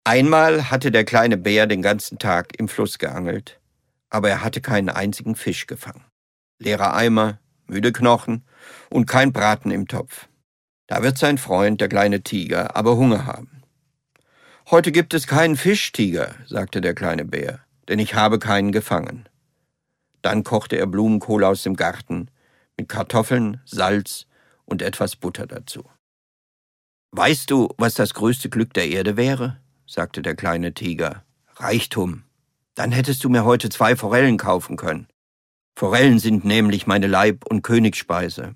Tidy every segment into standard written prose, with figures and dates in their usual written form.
Einmal hatte der kleine Bär den ganzen Tag im Fluss geangelt, aber er hatte keinen einzigen Fisch gefangen. Leerer Eimer, müde Knochen und kein Braten im Topf. Da wird sein Freund, der kleine Tiger, aber Hunger haben. »Heute gibt es keinen Fisch, Tiger«, sagte der kleine Bär, »denn ich habe keinen gefangen.« Dann kochte er Blumenkohl aus dem Garten mit Kartoffeln, Salz und etwas Butter dazu. »Weißt du, was das größte Glück der Erde wäre?« sagte der kleine Tiger. »Reichtum. Dann hättest du mir heute 2 Forellen kaufen können. Forellen sind nämlich meine Leib- und Königsspeise.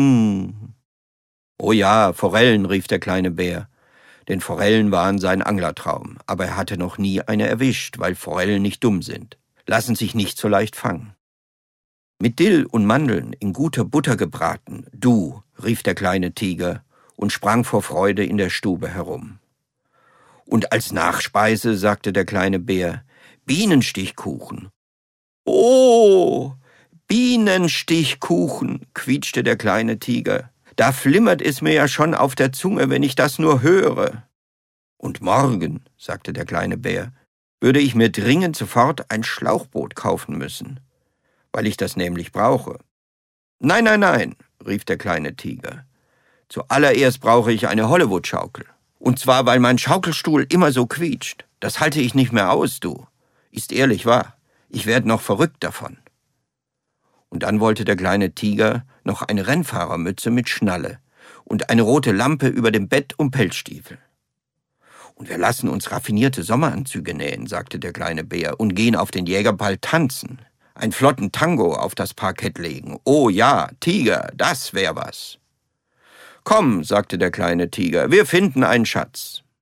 »Oh ja, Forellen«, rief der kleine Bär, denn Forellen waren sein Anglertraum, aber er hatte noch nie eine erwischt, weil Forellen nicht dumm sind, lassen sich nicht so leicht fangen. »Mit Dill und Mandeln in guter Butter gebraten, du«, rief der kleine Tiger und sprang vor Freude in der Stube herum. »Und als Nachspeise«, sagte der kleine Bär, »Bienenstichkuchen.« »Oh, Bienenstichkuchen«, quietschte der kleine Tiger. »Da flimmert es mir ja schon auf der Zunge, wenn ich das nur höre.« »Und morgen«, sagte der kleine Bär, »würde ich mir dringend sofort ein Schlauchboot kaufen müssen, weil ich das nämlich brauche.« »Nein, nein, nein«, rief der kleine Tiger. »Zuallererst brauche ich eine Hollywood-Schaukel. Und zwar, weil mein Schaukelstuhl immer so quietscht. Das halte ich nicht mehr aus, du. Ist ehrlich wahr. Ich werde noch verrückt davon.« Und dann wollte der kleine Tiger noch eine Rennfahrermütze mit Schnalle und eine rote Lampe über dem Bett und Pelzstiefel. »Und wir lassen uns raffinierte Sommeranzüge nähen«, sagte der kleine Bär, »und gehen auf den Jägerball tanzen. Einen flotten Tango auf das Parkett legen. Oh ja, Tiger, das wär was.« »Komm«, sagte der kleine Tiger, »wir finden einen Schatz.«